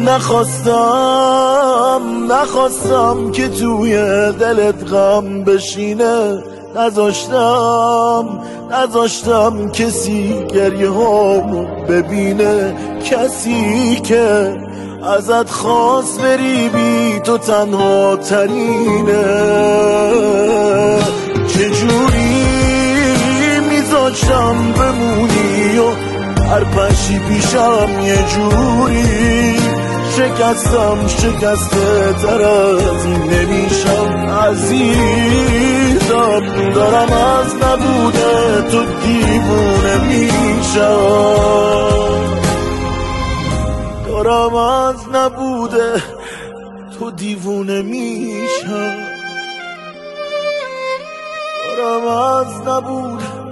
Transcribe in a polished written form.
نخواستم که توی دلت غم بشینه، نذاشتم کسی گریه هامو ببینه، کسی که ازت خواست بری بی تو تنها ترینه. چجوری میذاشتم بمونی و هر پشی پیشم یه جوری شکسته تر از این نمیشم عزیزم. دارم از نبوده تو دیوونه میشم، دارم از نبوده تو دیوونه میشم، دارم از نبوده